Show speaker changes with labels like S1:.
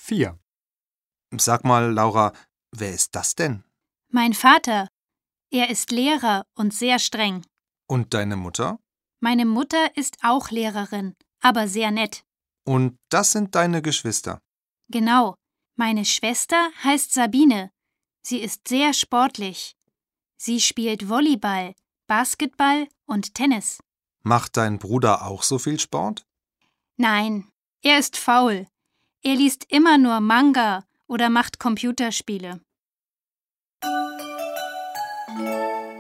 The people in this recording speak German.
S1: 4.
S2: Sag mal, Laura, wer ist das denn?
S3: Mein Vater. Er ist Lehrer und sehr streng.
S2: Und deine Mutter?
S3: Meine Mutter ist auch Lehrerin, aber sehr nett.
S2: Und das sind deine Geschwister?
S3: Genau. Meine Schwester heißt Sabine. Sie ist sehr sportlich. Sie spielt Volleyball, Basketball und Tennis.
S2: Macht dein Bruder auch so viel Sport?
S3: Nein, er ist faul. Er liest immer nur Manga oder macht Computerspiele.